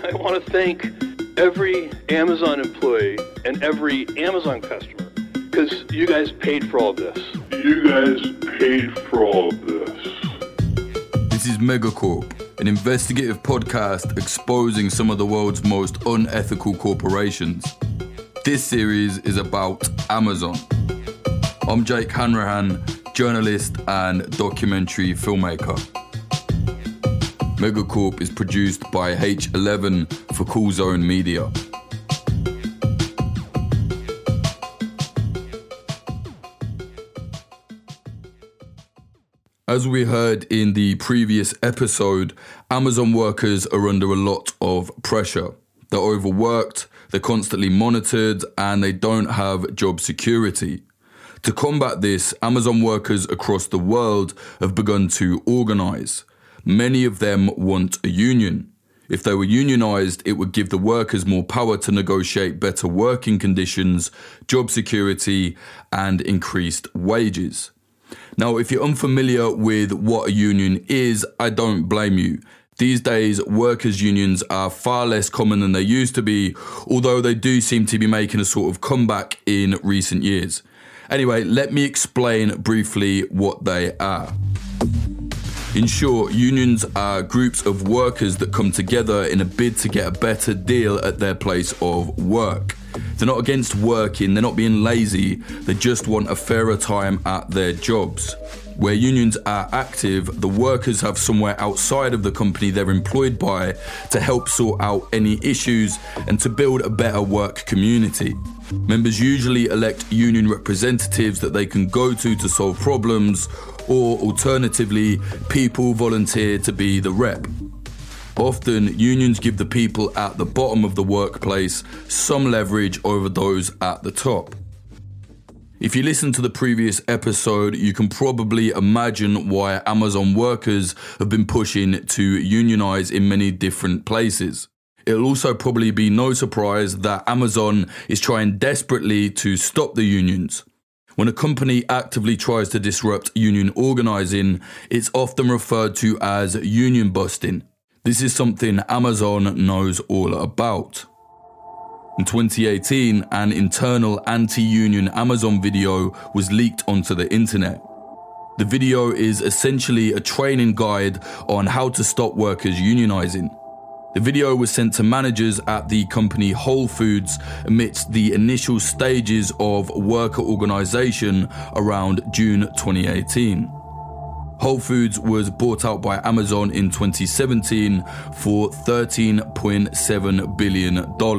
I want to thank every Amazon employee and every Amazon customer because you guys paid for all this. This is Megacorp, an investigative podcast exposing some of the world's most unethical corporations. This series is about Amazon. I'm Jake Hanrahan, journalist and documentary filmmaker. Megacorp is produced by H11 for Cool Zone Media. As we heard in the previous episode, Amazon workers are under a lot of pressure. They're overworked, they're constantly monitored, and they don't have job security. To combat this, Amazon workers across the world have begun to organise. Many of them want a union. If they were unionised, it would give the workers more power to negotiate better working conditions, job security, and increased wages. Now, if you're unfamiliar with what a union is, I don't blame you. These days, workers' unions are far less common than they used to be, although they do seem to be making a sort of comeback in recent years. Anyway, let me explain briefly what they are. In short, unions are groups of workers that come together in a bid to get a better deal at their place of work. They're not against working, they're not being lazy, they just want a fairer time at their jobs. Where unions are active, the workers have somewhere outside of the company they're employed by to help sort out any issues and to build a better work community. Members usually elect union representatives that they can go to solve problems, or alternatively, people volunteer to be the rep. Often, unions give the people at the bottom of the workplace some leverage over those at the top. If you listen to the previous episode, you can probably imagine why Amazon workers have been pushing to unionize in many different places. It'll also probably be no surprise that Amazon is trying desperately to stop the unions. When a company actively tries to disrupt union organising, it's often referred to as union busting. This is something Amazon knows all about. In 2018, an internal anti-union Amazon video was leaked onto the internet. The video is essentially a training guide on how to stop workers unionising. The video was sent to managers at the company Whole Foods amidst the initial stages of worker organisation around June 2018. Whole Foods was bought out by Amazon in 2017 for $13.7 billion.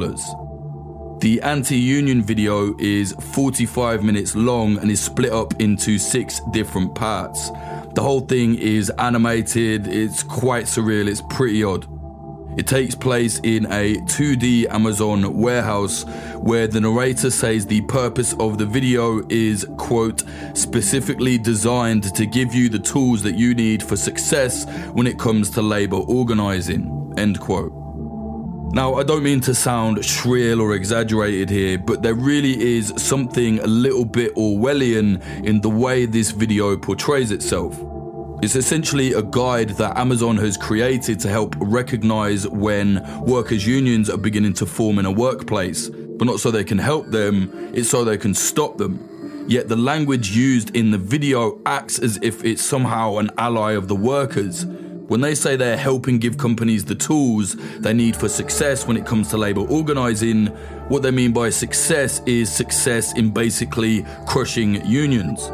The anti-union video is 45 minutes long and is split up into 6 different parts. The whole thing is animated, it's quite surreal, it's pretty odd. It takes place in a 2D Amazon warehouse where the narrator says the purpose of the video is, quote, specifically designed to give you the tools that you need for success when it comes to labour organising, end quote. Now, I don't mean to sound shrill or exaggerated here, but there really is something a little bit Orwellian in the way this video portrays itself. It's essentially a guide that Amazon has created to help recognise when workers' unions are beginning to form in a workplace, but not so they can help them, it's so they can stop them. Yet the language used in the video acts as if it's somehow an ally of the workers. When they say they're helping give companies the tools they need for success when it comes to labour organising, what they mean by success is success in basically crushing unions.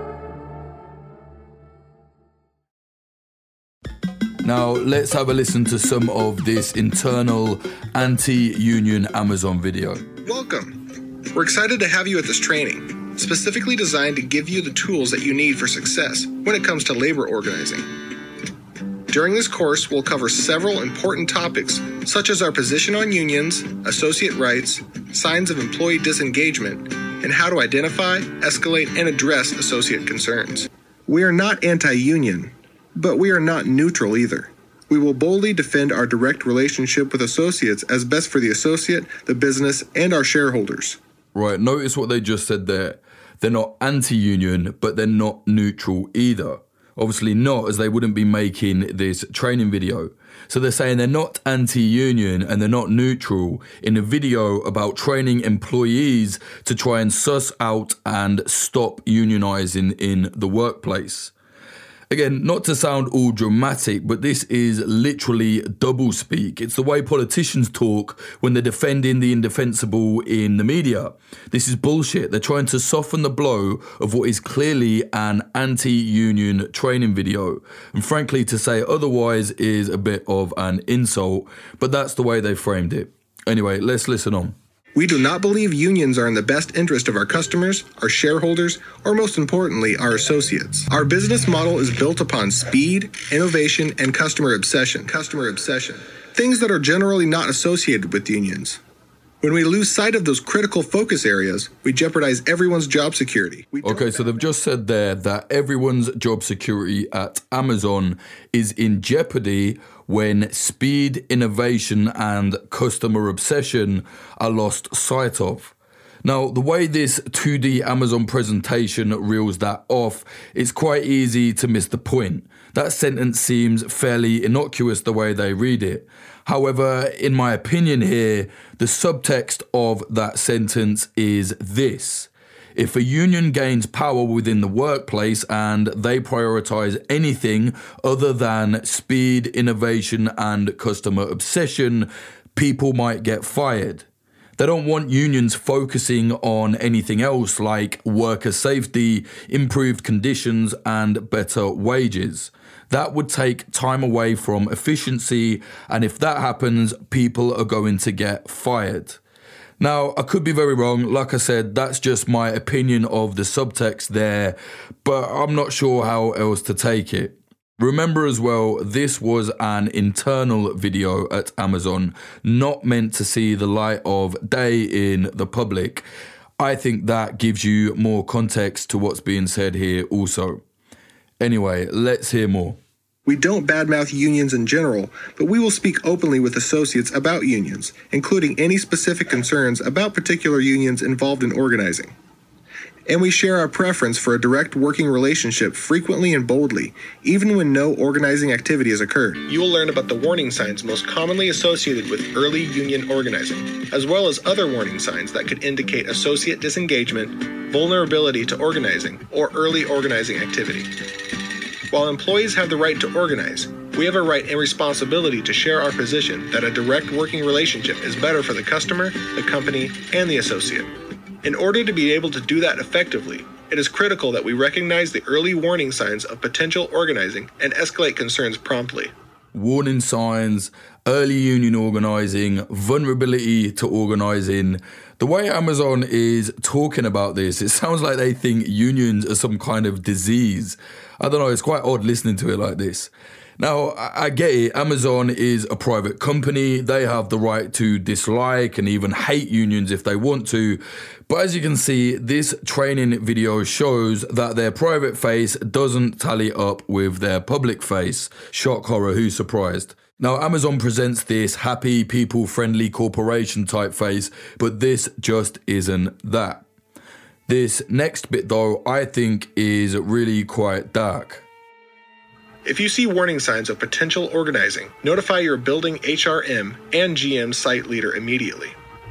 Now, let's have a listen to some of this internal anti-union Amazon video. Welcome. We're excited to have you at this training, specifically designed to give you the tools that you need for success when it comes to labor organizing. During this course, we'll cover several important topics, such as our position on unions, associate rights, signs of employee disengagement, and how to identify, escalate, and address associate concerns. We are not anti-union, but we are not neutral either. We will boldly defend our direct relationship with associates as best for the associate, the business, and our shareholders. Right, notice what they just said there. They're not anti-union, but they're not neutral either. Obviously not, as they wouldn't be making this training video. So they're saying they're not anti-union and they're not neutral in a video about training employees to try and suss out and stop unionizing in the workplace. Again, not to sound all dramatic, but this is literally doublespeak. It's the way politicians talk when they're defending the indefensible in the media. This is bullshit. They're trying to soften the blow of what is clearly an anti-union training video. And frankly, to say otherwise is a bit of an insult, but that's the way they framed it. Anyway, let's listen on. We do not believe unions are in the best interest of our customers, our shareholders, or most importantly, our associates. Our business model is built upon speed, innovation, and customer obsession. Things that are generally not associated with unions. When we lose sight of those critical focus areas, we jeopardize everyone's job security. Okay, so they've just said there that everyone's job security at Amazon is in jeopardy when speed, innovation, and customer obsession are lost sight of. Now, the way this 2D Amazon presentation reels that off, it's quite easy to miss the point. That sentence seems fairly innocuous the way they read it. However, in my opinion here, the subtext of that sentence is this. If a union gains power within the workplace and they prioritize anything other than speed, innovation, and customer obsession, people might get fired. They don't want unions focusing on anything else like worker safety, improved conditions, and better wages. That would take time away from efficiency, and if that happens, people are going to get fired. Now, I could be very wrong. Like I said, that's just my opinion of the subtext there, but I'm not sure how else to take it. Remember as well, this was an internal video at Amazon, not meant to see the light of day in the public. I think that gives you more context to what's being said here also. Anyway, let's hear more. We don't badmouth unions in general, but we will speak openly with associates about unions, including any specific concerns about particular unions involved in organizing. And we share our preference for a direct working relationship frequently and boldly, even when no organizing activity has occurred. You will learn about the warning signs most commonly associated with early union organizing, as well as other warning signs that could indicate associate disengagement, vulnerability to organizing, or early organizing activity. While employees have the right to organize, we have a right and responsibility to share our position that a direct working relationship is better for the customer, the company, and the associate. In order to be able to do that effectively, it is critical that we recognize the early warning signs of potential organizing and escalate concerns promptly. Warning signs, early union organizing, vulnerability to organizing. The way Amazon is talking about this, it sounds like they think unions are some kind of disease. I don't know, it's quite odd listening to it like this. Now, I get it. Amazon is a private company. They have the right to dislike and even hate unions if they want to. But as you can see, this training video shows that their private face doesn't tally up with their public face. Shock horror, who's surprised? Now, Amazon presents this happy, people-friendly corporation type face, but this just isn't that. This next bit, though, I think is really quite dark. If you see warning signs of potential organizing, notify your building HRM and GM site leader immediately.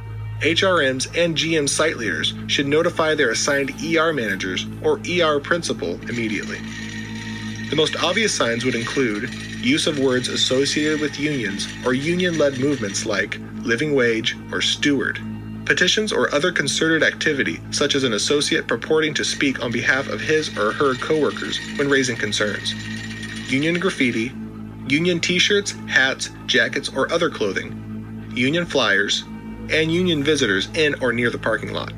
HRMs and GM site leaders should notify their assigned ER managers or ER principal immediately. The most obvious signs would include use of words associated with unions or union-led movements like living wage or steward, petitions or other concerted activity such as an associate purporting to speak on behalf of his or her coworkers when raising concerns, union graffiti, union t-shirts, hats, jackets, or other clothing, union flyers, and union visitors in or near the parking lot.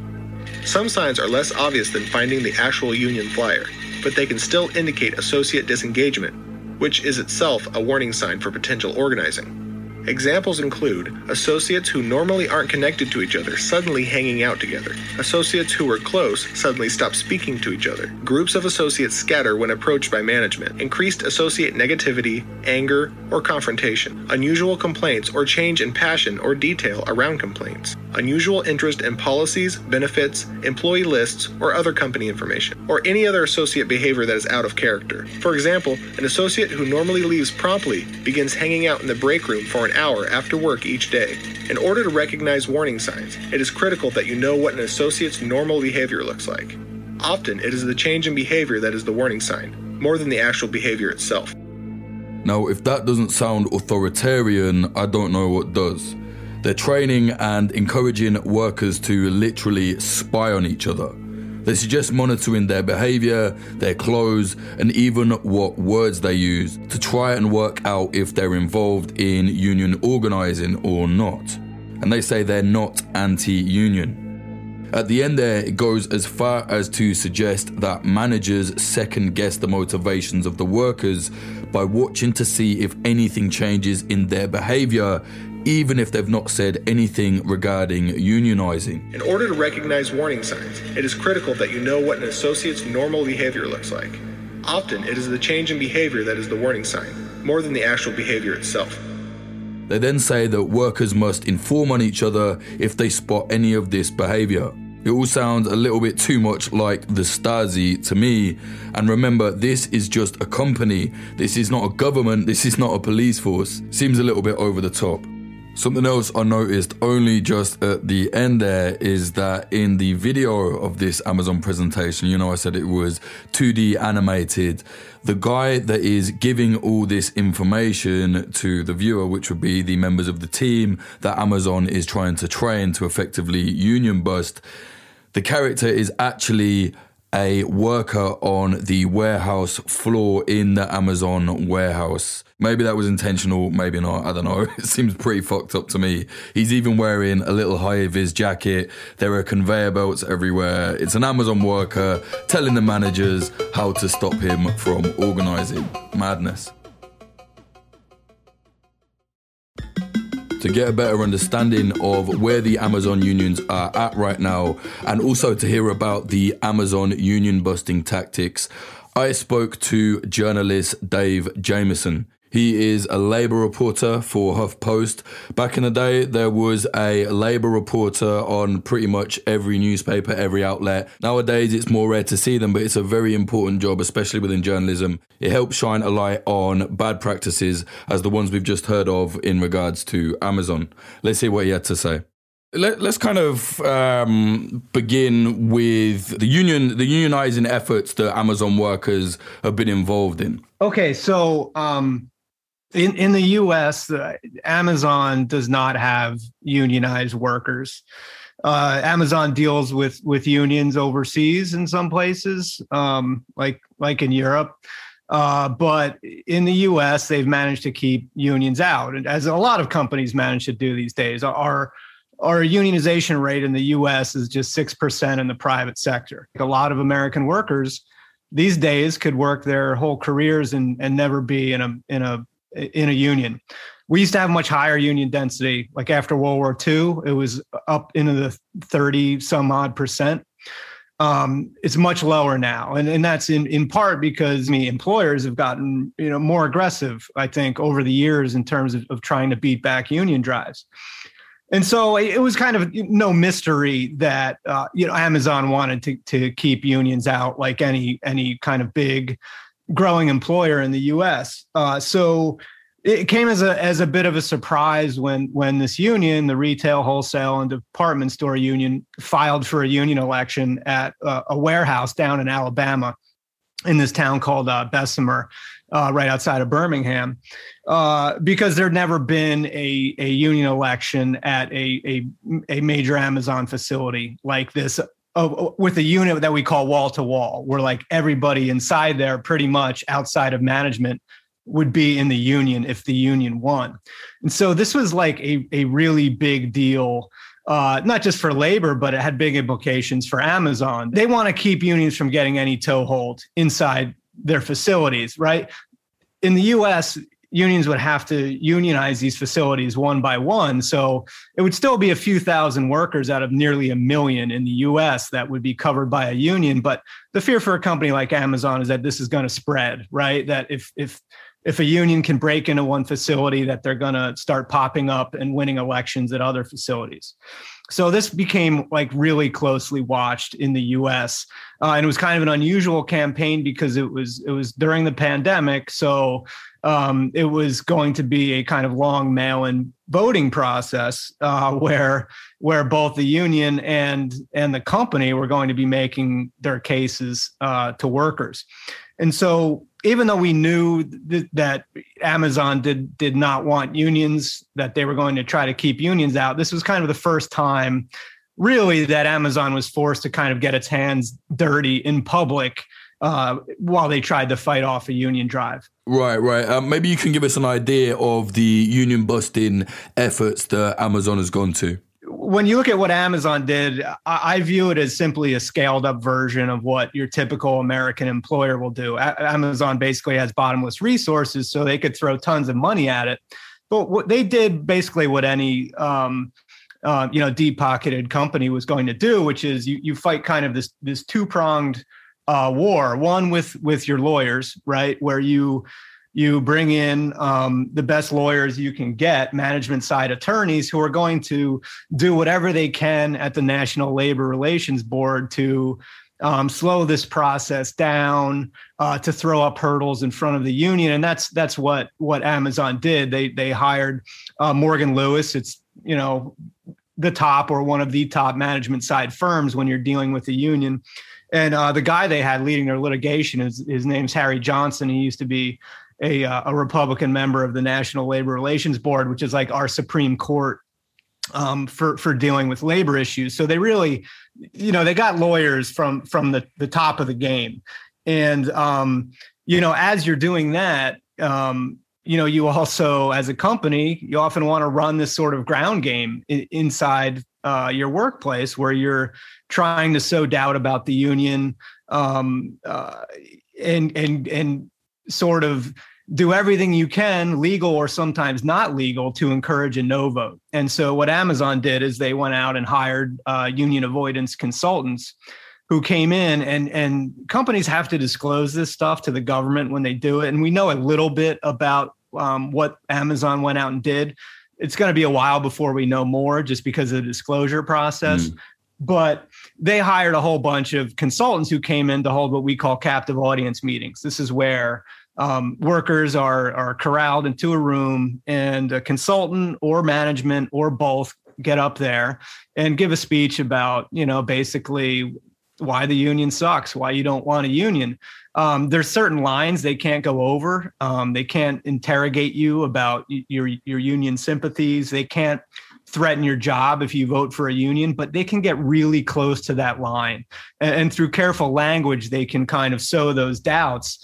Some signs are less obvious than finding the actual union flyer, but they can still indicate associate disengagement, which is itself a warning sign for potential organizing. Examples include associates who normally aren't connected to each other suddenly hanging out together, associates who were close suddenly stop speaking to each other, groups of associates scatter when approached by management, increased associate negativity, anger, or confrontation, unusual complaints or change in passion or detail around complaints, unusual interest in policies, benefits, employee lists, or other company information, or any other associate behavior that is out of character. For example, an associate who normally leaves promptly begins hanging out in the break room for an hour after work each day. In order to recognize warning signs, it is critical that you know what an associate's normal behavior looks like. Often, it is the change in behavior that is the warning sign, more than the actual behavior itself. Now, if that doesn't sound authoritarian, I don't know what does. They're training and encouraging workers to literally spy on each other. They suggest monitoring their behavior, their clothes, and even what words they use to try and work out if they're involved in union organizing or not. And they say they're not anti-union. At the end there, it goes as far as to suggest that managers second guess the motivations of the workers by watching to see if anything changes in their behavior, even if they've not said anything regarding unionizing. In order to recognize warning signs, it is critical that you know what an associate's normal behavior looks like. Often, it is the change in behavior that is the warning sign, more than the actual behavior itself. They then say that workers must inform on each other if they spot any of this behavior. It all sounds a little bit too much like the Stasi to me. And remember, this is just a company. This is not a government. This is not a police force. Seems a little bit over the top. Something else I noticed only just at the end there is that in the video of this Amazon presentation, I said it was 2D animated. The guy that is giving all this information to the viewer, which would be the members of the team that Amazon is trying to train to effectively union bust, the character is actually a worker on the warehouse floor in the Amazon warehouse. Maybe that was intentional, maybe not, I don't know. It seems pretty fucked up to me. He's even wearing a little high-vis jacket. There are conveyor belts everywhere. It's an Amazon worker telling the managers how to stop him from organising. Madness. To get a better understanding of where the Amazon unions are at right now, and also to hear about the Amazon union busting tactics, I spoke to journalist Dave Jameson. He is a Labour reporter for HuffPost. Back in the day, there was a Labour reporter on pretty much every newspaper, every outlet. Nowadays, it's more rare to see them, but it's a very important job, especially within journalism. It helps shine a light on bad practices, as the ones we've just heard of in regards to Amazon. Let's see what he had to say. Let's kind of begin with the unionizing efforts that Amazon workers have been involved in. Okay, so in the U.S., Amazon does not have unionized workers. Amazon deals with unions overseas in some places, like in Europe. But in the U.S., they've managed to keep unions out, and as a lot of companies manage to do these days. Our unionization rate in the U.S. is just 6% in the private sector. A lot of American workers these days could work their whole careers and never be in a union. We used to have much higher union density. Like after World War II, it was up into the 30 some odd percent. It's much lower now. And that's in part because employers have gotten, more aggressive, I think, over the years in terms of trying to beat back union drives. And so it was kind of no mystery that, Amazon wanted to keep unions out like any kind of big growing employer in the U.S. So it came as a bit of a surprise when this union, the retail, wholesale, and department store union, filed for a union election at a warehouse down in Alabama in this town called Bessemer, right outside of Birmingham, because there'd never been a union election at a major Amazon facility like this, with a unit that we call wall to wall, where like everybody inside there, pretty much outside of management, would be in the union if the union won. And so this was like a really big deal, not just for labor, but it had big implications for Amazon. They want to keep unions from getting any toehold inside their facilities, right? In the US, unions would have to unionize these facilities one by one. So it would still be a few thousand workers out of nearly 1 million in the US that would be covered by a union. But the fear for a company like Amazon is that this is going to spread, right? That if a union can break into one facility, that they're going to start popping up and winning elections at other facilities. So this became like really closely watched in the U.S. And it was kind of an unusual campaign because it was during the pandemic. So it was going to be a kind of long mail-in voting process where both the union and the company were going to be making their cases to workers. And so even though we knew that Amazon did not want unions, that they were going to try to keep unions out, this was kind of the first time really that Amazon was forced to kind of get its hands dirty in public while they tried to fight off a union drive. Right. Maybe you can give us an idea of the union busting efforts that Amazon has gone to. When you look at what Amazon did, I view it as simply a scaled up version of what your typical American employer will do. Amazon basically has bottomless resources, so they could throw tons of money at it. But what they did basically what any deep-pocketed company was going to do, which is you fight kind of this two-pronged war. One with your lawyers, right, where you bring in the best lawyers you can get, management side attorneys who are going to do whatever they can at the National Labor Relations Board to slow this process down, to throw up hurdles in front of the union. And that's what Amazon did. They hired Morgan Lewis. It's, the top or one of the top management side firms when you're dealing with the union. And the guy they had leading their litigation his name's Harry Johnson. He used to be a Republican member of the National Labor Relations Board, which is like our Supreme Court for dealing with labor issues. So they really, they got lawyers from the top of the game. And, as you're doing that, you also, as a company, you often want to run this sort of ground game inside your workplace where you're trying to sow doubt about the union and sort of do everything you can, legal or sometimes not legal, to encourage a no vote. And so what Amazon did is they went out and hired union avoidance consultants who came in, and companies have to disclose this stuff to the government when they do it. And we know a little bit about what Amazon went out and did. It's going to be a while before we know more just because of the disclosure process. But they hired a whole bunch of consultants who came in to hold what we call captive audience meetings. This is where workers are corralled into a room, and a consultant or management or both get up there and give a speech about, basically why the union sucks, why you don't want a union. There's certain lines they can't go over. They can't interrogate you about your union sympathies. They can't threaten your job if you vote for a union, but they can get really close to that line. And through careful language, they can kind of sow those doubts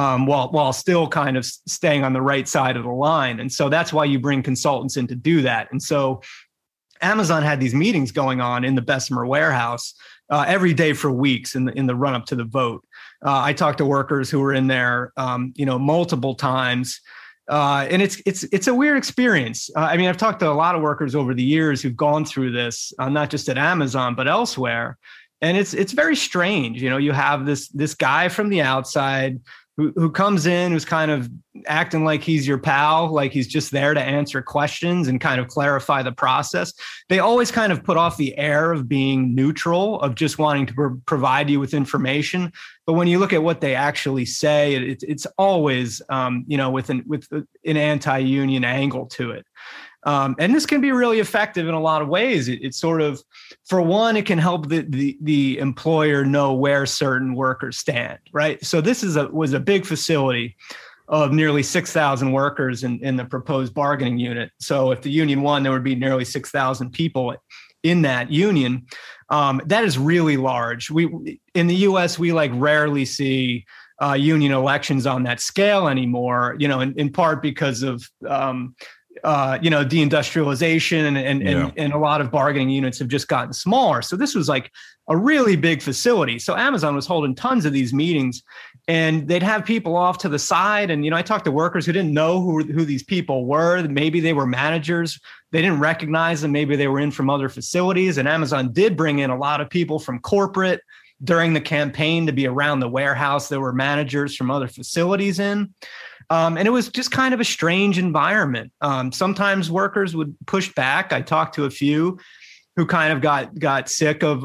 while still kind of staying on the right side of the line. And so that's why you bring consultants in to do that. And so Amazon had these meetings going on in the Bessemer warehouse every day for weeks in the run up to the vote. I talked to workers who were in there, multiple times. And it's a weird experience. I've talked to a lot of workers over the years who've gone through this, not just at Amazon, but elsewhere. And it's very strange. You have this guy from the outside who comes in, who's kind of acting like he's your pal, like he's just there to answer questions and kind of clarify the process. They always kind of put off the air of being neutral, of just wanting to provide you with information. But when you look at what they actually say, it's always, with an anti-union angle to it. And this can be really effective in a lot of ways. It's sort of, for one, it can help the employer know where certain workers stand, right? So this was a big facility of nearly 6,000 workers in the proposed bargaining unit. So if the union won, there would be nearly 6,000 people in that union. That is really large. In the U.S., we rarely see union elections on that scale anymore, in part because of deindustrialization and a lot of bargaining units have just gotten smaller. So this was like a really big facility. So Amazon was holding tons of these meetings, and they'd have people off to the side. And, I talked to workers who didn't know who these people were. Maybe they were managers. They didn't recognize them. Maybe they were in from other facilities. And Amazon did bring in a lot of people from corporate during the campaign to be around the warehouse. There were managers from other facilities in. And it was just kind of a strange environment. Sometimes workers would push back. I talked to a few who kind of got sick of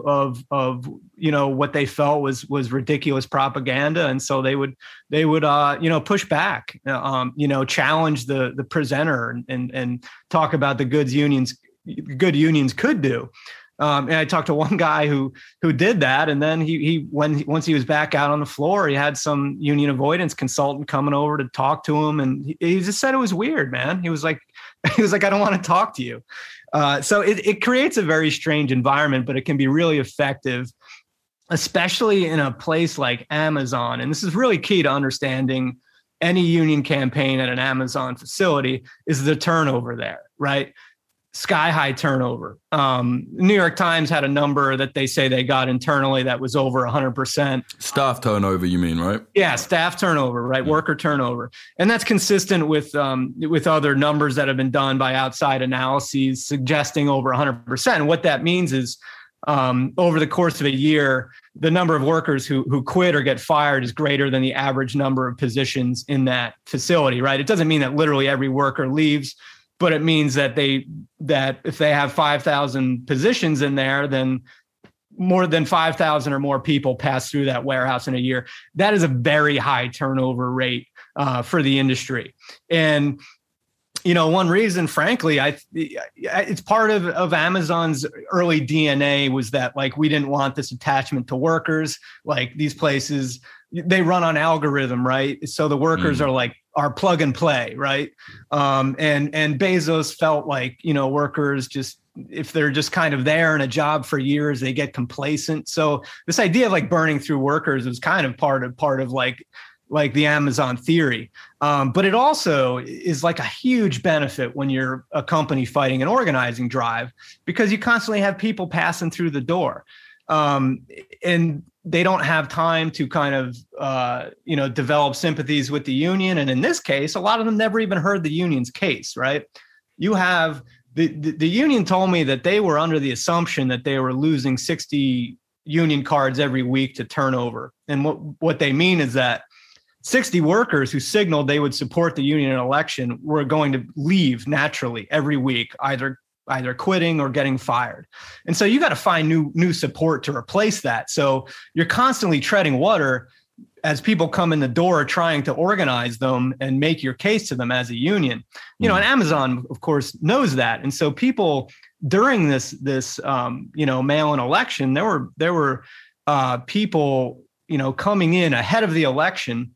what they felt was ridiculous propaganda, and so they would push back, challenge the presenter and talk about the good unions could do. And I talked to one guy who did that, and then once he was back out on the floor, he had some union avoidance consultant coming over to talk to him, and he just said it was weird, man. He was like, I don't want to talk to you. So it creates a very strange environment, but it can be really effective, especially in a place like Amazon. And this is really key to understanding any union campaign at an Amazon facility is the turnover there, right? Sky high turnover. New York Times had a number that they say they got internally that was over 100%. Staff turnover, you mean, right? Yeah, staff turnover, right? Yeah. Worker turnover. And that's consistent with other numbers that have been done by outside analyses suggesting over 100%. And what that means is over the course of a year, the number of workers who quit or get fired is greater than the average number of positions in that facility, right? It doesn't mean that literally every worker leaves, but it means that if they have 5,000 positions in there, then more than 5,000 or more people pass through that warehouse in a year. That is a very high turnover rate for the industry. And, one reason, frankly, it's part of Amazon's early DNA was that, like, we didn't want this attachment to workers. Like, these places, they run on algorithm, right? So the workers are plug and play, right? And Bezos felt like, workers just, if they're just kind of there in a job for years, they get complacent. So this idea of like burning through workers was kind of part of like the Amazon theory. But it also is like a huge benefit when you're a company fighting an organizing drive, because you constantly have people passing through the door. And they don't have time to kind of, develop sympathies with the union. And in this case, a lot of them never even heard the union's case, right? You have the union told me that they were under the assumption that they were losing 60 union cards every week to turnover. And what they mean is that 60 workers who signaled they would support the union in an election were going to leave naturally every week, either quitting or getting fired. And so you got to find new support to replace that. So you're constantly treading water as people come in the door trying to organize them and make your case to them as a union. And Amazon, of course, knows that. And so people during this mail-in election, there were people, coming in ahead of the election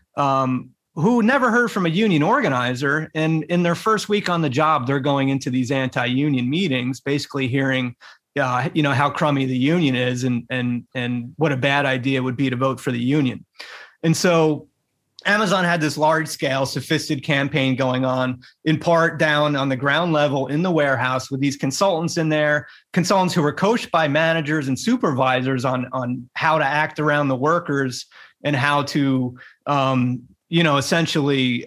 who never heard from a union organizer. And in their first week on the job, they're going into these anti-union meetings, basically hearing, how crummy the union is and what a bad idea it would be to vote for the union. And so Amazon had this large scale, sophisticated campaign going on, in part down on the ground level in the warehouse with these consultants in there, consultants who were coached by managers and supervisors on how to act around the workers and how to, essentially,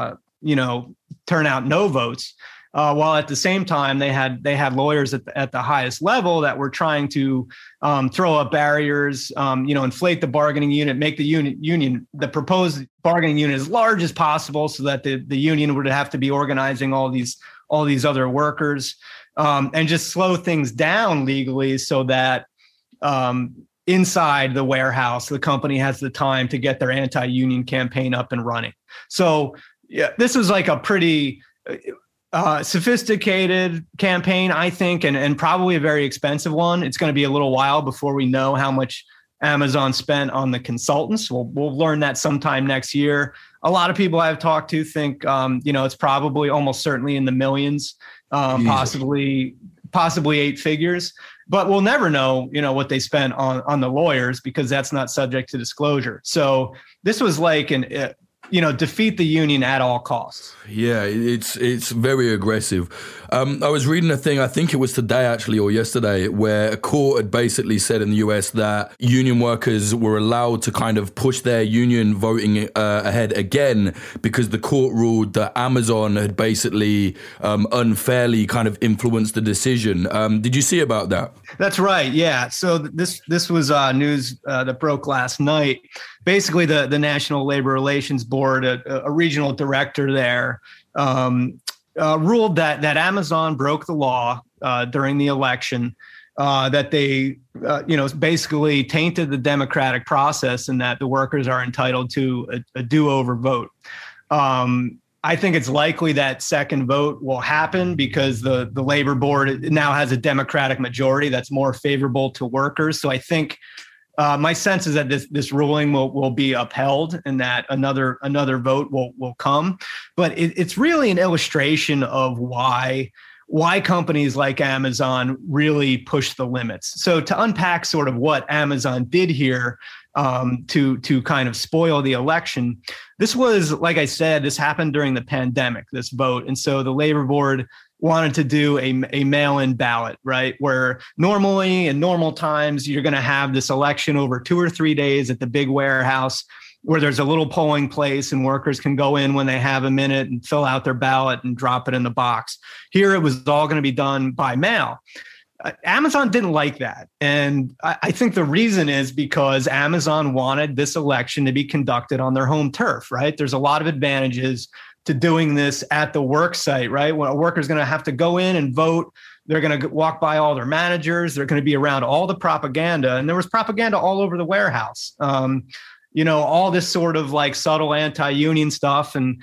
turn out no votes. While at the same time, they had lawyers at the highest level that were trying to throw up barriers, inflate the bargaining unit, make the proposed bargaining unit as large as possible, so that the union would have to be organizing all these other workers, and just slow things down legally so that inside the warehouse, the company has the time to get their anti-union campaign up and running. So yeah, this was like a pretty sophisticated campaign, I think, and probably a very expensive one. It's going to be a little while before we know how much Amazon spent on the consultants. We'll learn that sometime next year. A lot of people I've talked to think, it's probably almost certainly in the millions, possibly 8 figures. But we'll never know, what they spent on the lawyers, because that's not subject to disclosure. So this was like defeat the union at all costs. Yeah, it's very aggressive. I was reading a thing, I think it was today actually or yesterday, where a court had basically said in the US that union workers were allowed to kind of push their union voting ahead again because the court ruled that Amazon had basically unfairly kind of influenced the decision. Did you see about that? That's right. Yeah. So this was news that broke last night. Basically, the National Labor Relations Board, a regional director there, ruled that Amazon broke the law during the election, that they, basically tainted the democratic process and that the workers are entitled to a do-over vote. I think it's likely that second vote will happen because the labor board now has a democratic majority that's more favorable to workers. So I think my sense is that this ruling will be upheld and that another vote will come. But it's really an illustration of why companies like Amazon really push the limits. So to unpack sort of what Amazon did here to kind of spoil the election, this was, like I said, this happened during the pandemic, this vote. And so the labor board wanted to do a mail-in ballot, right? Where normally in normal times, you're going to have this election over 2 or 3 days at the big warehouse where there's a little polling place and workers can go in when they have a minute and fill out their ballot and drop it in the box. Here, it was all going to be done by mail. Amazon didn't like that. And I think the reason is because Amazon wanted this election to be conducted on their home turf, right? There's a lot of advantages to doing this at the work site, right? When a worker's going to have to go in and vote, they're going to walk by all their managers, they're going to be around all the propaganda. And there was propaganda all over the warehouse. All this sort of like subtle anti-union stuff. And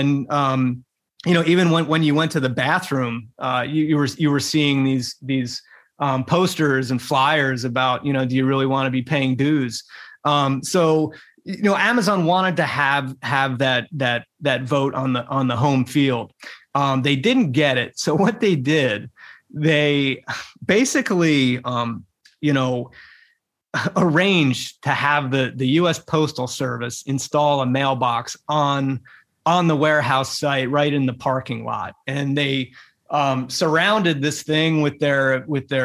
even when you went to the bathroom, you were seeing these posters and flyers about, do you really want to be paying dues? So Amazon wanted to have that vote on the home field. They didn't get it. So what they did, they basically, arranged to have the U.S. Postal Service install a mailbox on the warehouse site right in the parking lot. And they surrounded this thing with their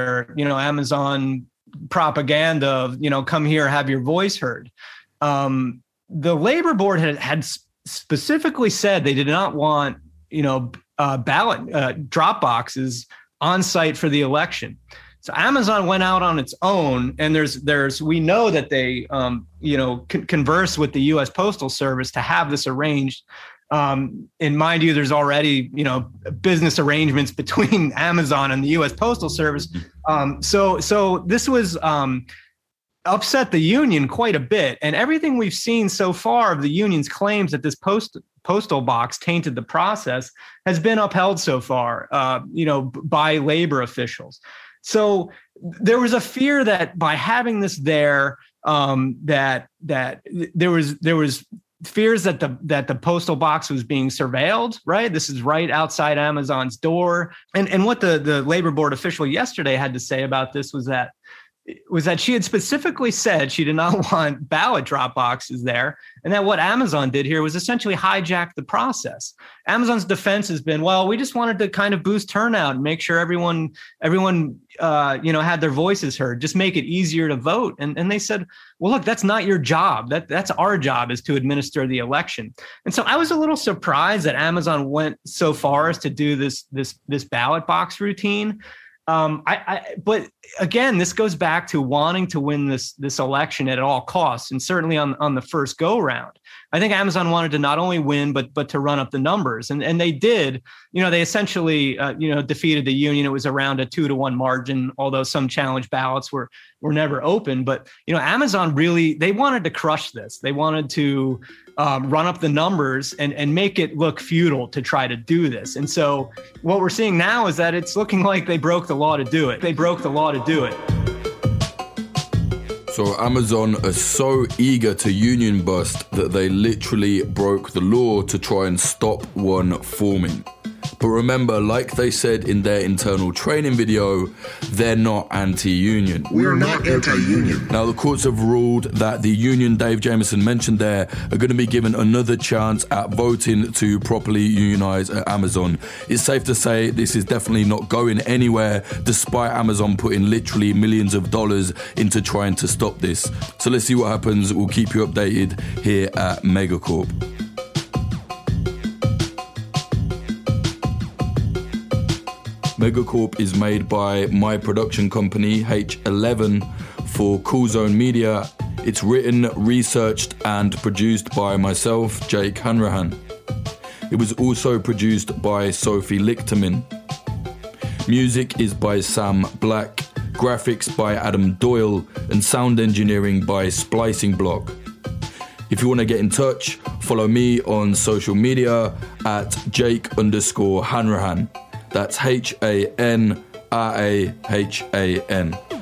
Amazon propaganda of, come here, have your voice heard. The labor board had specifically said they did not want, ballot drop boxes on site for the election. So Amazon went out on its own, and we know that they, converse with the U.S. Postal Service to have this arranged. And mind you, there's already, business arrangements between Amazon and the U.S. Postal Service. So this was upset the union quite a bit. And everything we've seen so far of the union's claims that this postal box tainted the process has been upheld so far, by labor officials. So there was a fear that by having this there, that there was fears that the postal box was being surveilled, right? This is right outside Amazon's door. And what the labor board official yesterday had to say about this was that she had specifically said she did not want ballot drop boxes there, and that what Amazon did here was essentially hijack the process. Amazon's defense has been, well, we just wanted to kind of boost turnout and make sure everyone had their voices heard, just make it easier to vote. And they said, well, look, that's not your job. That's our job, is to administer the election. And so I was a little surprised that Amazon went so far as to do this ballot box routine. But again, this goes back to wanting to win this election at all costs, and certainly on the first go round. I think Amazon wanted to not only win, but to run up the numbers, and they did. They essentially defeated the union. It was around a 2-1 margin, although some challenge ballots were never open. But Amazon really, they wanted to crush this. They wanted to run up the numbers and make it look futile to try to do this. And so what we're seeing now is that it's looking like they broke the law to do it. They broke the law to do it. So Amazon are so eager to union bust that they literally broke the law to try and stop one forming. But remember, like they said in their internal training video, they're not anti-union. We are not anti-union. Now, the courts have ruled that the union Dave Jameson mentioned there are going to be given another chance at voting to properly unionize at Amazon. It's safe to say this is definitely not going anywhere, despite Amazon putting literally millions of dollars into trying to stop this. So let's see what happens. We'll keep you updated here at Megacorp. Megacorp is made by my production company, H11, for Cool Zone Media. It's written, researched, and produced by myself, Jake Hanrahan. It was also produced by Sophie Lichterman. Music is by Sam Black, graphics by Adam Doyle, and sound engineering by Splicing Block. If you want to get in touch, follow me on social media at Jake_Hanrahan. That's Hanrahan.